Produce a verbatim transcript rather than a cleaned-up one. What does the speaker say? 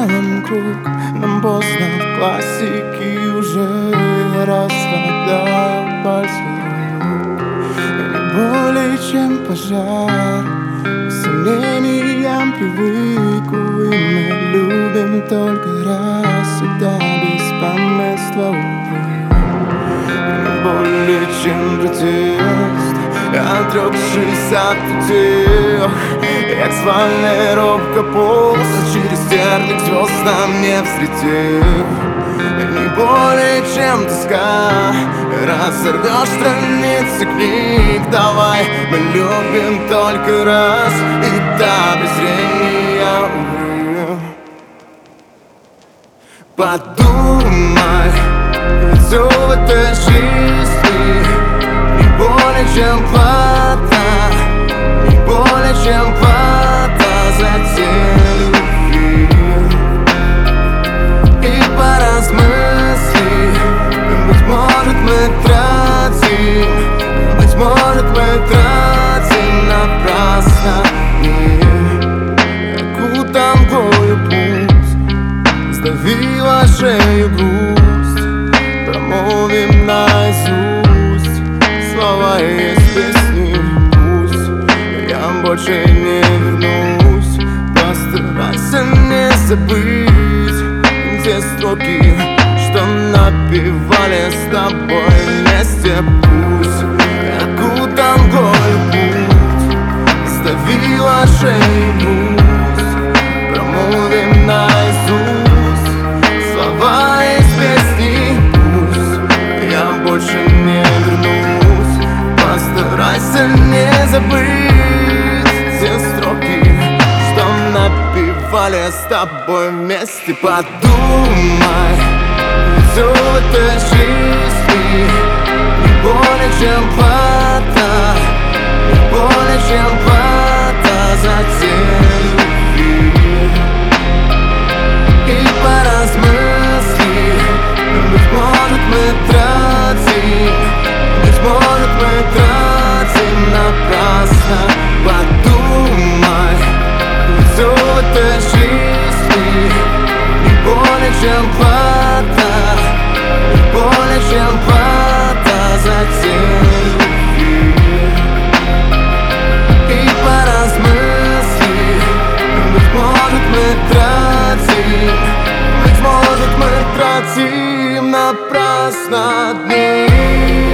замкнем круг. Нам поздно, в классике уже расслабляют пальцы рук. Не более чем пожар, к сомнениям привыкла. И мы любим только раз, всегда без помества, увы. Не более чем протест, отрекшись от утех. Як свальная робко полз, через терник звезд нам не взлетев. Не более чем тоска, разорвешь страницы книг. Давай, мы любим только раз, и до презрения, увы. Подумай, все в этой жизни не более чем плата, не более чем плата за те любви. И поразмысли, быть может мы тратим, быть может мы тратим напрасно. Окутан твою путь, сдавила шею грусть. Промолвим наизусть слова из песни. Пусть я больше не вернусь, постарайся не забыть те строки, что напевали с тобой вместе. Пусть окутан твой путь, сдавила шею грусть. Промолвим наизусть слова из песни. Пусть я больше не вернусь, постарайся не забыть те строки, что напевали с тобой вместе. Подумай, все в этой жизни не более чем плата, не более чем плата за те любви. И поразмысли, быть может мы тратим, быть может мы тратим напрасно. Подумай, все в этой жизни не более чем плата, не более чем плата за те любви. И поразмысли, быть может мы тратим, быть может мы тратим напрасно дни.